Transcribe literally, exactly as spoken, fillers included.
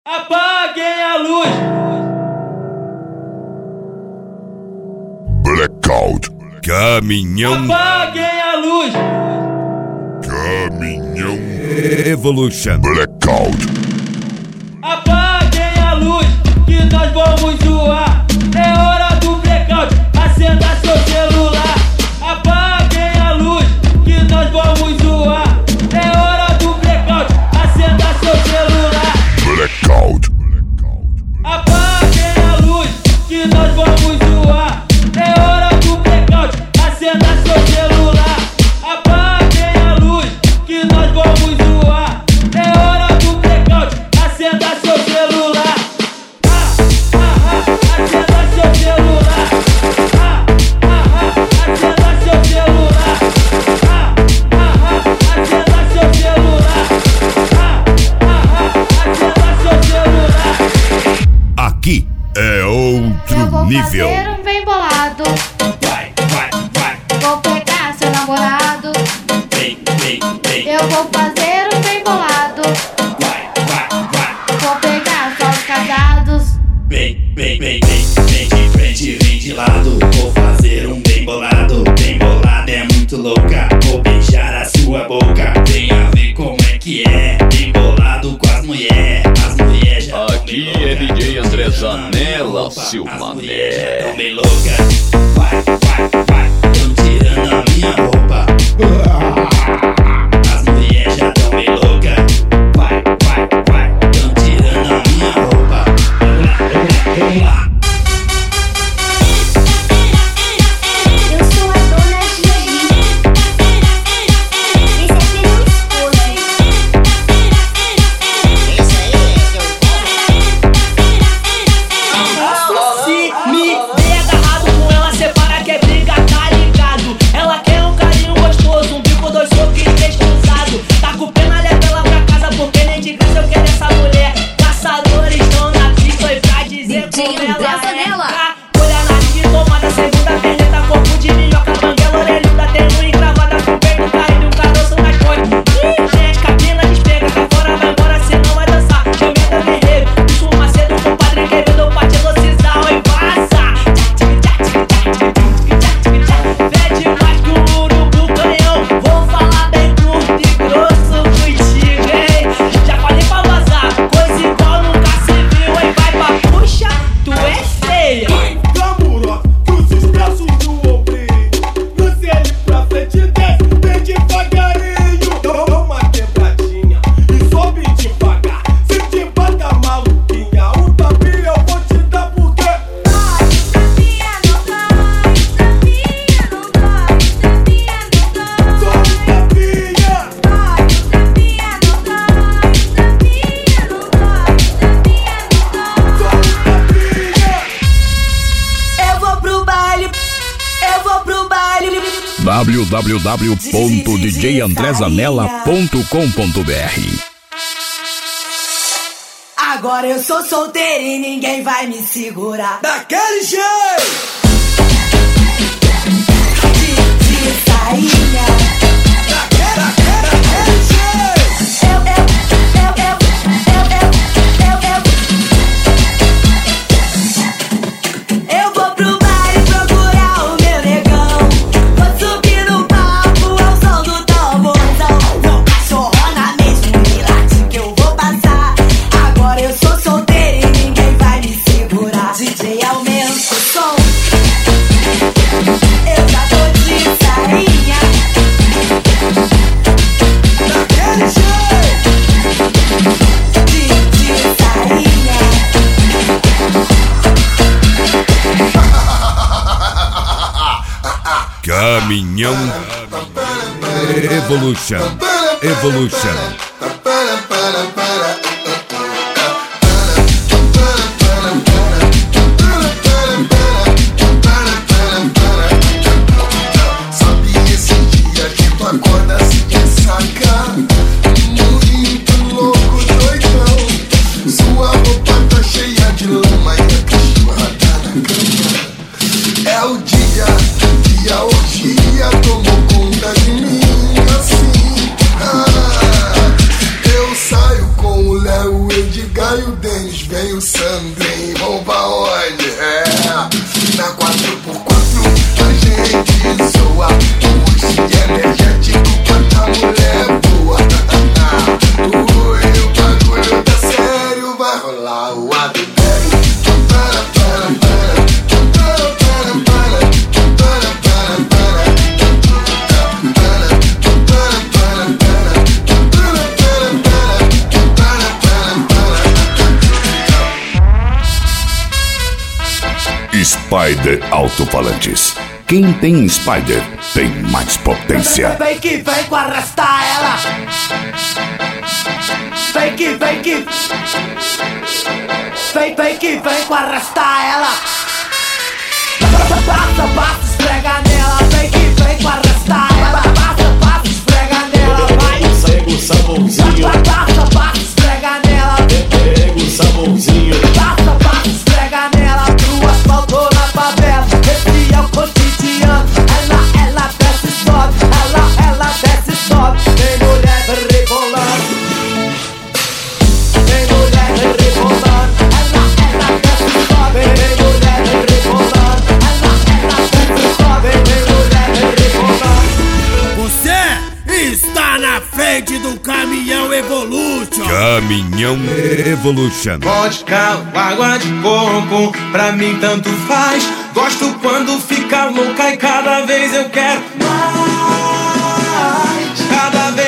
Apaguem a luz. Blackout. Caminhão. Apaguem a luz. Caminhão. Evolution. Blackout. Apaguem a luz, que nós vamos zoar. É hora do blackout, acenda seu celular. Apaguem a luz, que nós vamos zoar. É hora do blackout, acenda seu celular. Blackout. Apaguem a luz, que nós vamos zoar. É hora do blackout, acenda seu celular. Apaguem a luz, que nós vamos zoar. É hora do blackout, acenda seu celular. Ah, ah, ah, acenda seu celular. Ah, ah, ah, acenda seu celular. Ah, ah, ah, acenda seu celular. Ah, ah, ah, acenda seu celular. Aqui é outro Eu vou nível. fazer um bem bolado. Vai, vai, vai. Vou pegar seu namorado. Vem, vem, vem. Eu vou fazer um bem bolado. Vai, vai, vai. Vou pegar só os casados. Vem, vem, vem, vem, vem de frente, vem de lado. Vou fazer um bem bolado. Bem bolado é muito louca. Vou beijar a sua boca. Tem a ver como é que é. Bem bolado com as mulheres. As mulheres já tão Aqui bem é louca. D J André Tão Zanella, louca. seu As mané. mulheres já tão bem louca. Vai, vai, vai. Tão tirando a minha roupa. As mulheres já tão bem louca. Vai, vai, vai. Tão tirando a minha roupa. Vamos lá, vamos lá, vamos lá. Eu sou a dona Gigi. Esse aqui é meu esposo. Esse aí é seu Se me der agarrado com ela, separa que é briga, tá ligado? Ela quer um carinho gostoso, um bico, dois socos e três cruzados. Tá com pena, leva ela pra casa, porque nem de graça eu quero essa mulher. Caçadores estão na pista e pra dizer como ela é. Olha na linha, tomada, segunda perneta, corpo de minhoca, banguela, orelhuda, tem um encravada com peito, caindo um caroço nas pontes. Ih, gente, cabina despega, cá fora vai embora, senão vai dançar. Chamada guerreiro, puxa o Macedo, compadre querido, parte velocidade e passa. Pede mais que um urubu canhão. Vou falar bem curto e grosso contigo, hein? Já falei pra vazar, coisa igual nunca se viu, hein? Vai pra puxa, tu é feia. Gamuró, cruza os braços no ombrinho. Cruza ele pra frente e desce, vem devagarinho. Dá uma quebradinha e sobe devagar. Se te bata maluquinha, um tapinha eu vou te dar porque tapinha não dói, tapinha não dói, tapinha não dói. sou um tapinha. Dói, tapinha não dói, tapinha não dói, tapinha não Sou dói. um tapinha. Eu vou pro baile, eu vou pro baile. w w w ponto d j andré zanella ponto com ponto b r. Agora eu sou solteira e ninguém vai me segurar. Daquele jeito. De, de sainha. Daquele, daquele, daquele jeito. Eu, eu, eu, eu, eu, eu, eu. Eu vou pro baile procurar o meu negão. Vou subir no palco ao som do tamborzão. Não cachorrona mesmo, me late que eu vou passar. Agora eu sou solteira e ninguém vai me segurar. D J aumenta o som. Eu já tô de sainha. Daquele jeito. De, de sainha. Caminhão. Evolution. Evolution. Sabe esse dia que tu acorda se ressaca, muito louco, doidão. Sua roupa tá cheia de lama e a cachorra tá na cama. É o dia que a orgia tomou conta de mim assim. Ah, eu saio com o Léo, Edgar e o Den. Mas vem o Sandrinho, vamos pra onde? É, na quatro por quatro a gente zoa. Puxa energético quanta mulher boa. Ui, o bagulho tá sério, vai rolar o adultério. Para, para, para, para, para, para, para, para, para. Spider Alto-Falantes. Quem tem Spider tem mais potência. Vem que vem com arrastar ela. Vem que vem que Vem, vem que vem com arrastar ela. Passa, passa, esfrega nela. Vem que vem com arrastar ela. Passa, passa, esfrega nela. Vai, Pega o sabãozinho, passa, passa, esfrega nela. pega o sabãozinho. Passa, passa, esfrega nela. Pro asfalto ou na favela. Esse é o cotidiano. Ela, ela desce e sobe. Ela, ela desce e sobe. Tem mulher rebolando. Tem mulher rebolando. Ela, ela desce e sobe. Tem mulher rebolando. Ela, ela desce e sobe. Tem mulher rebolando. Você está na frente do Caminhão Evolution. Caminhão Evolution. Vodka, água de coco, pra mim tanto faz. Gosto quando fica louca e cada vez eu quero mais. Cada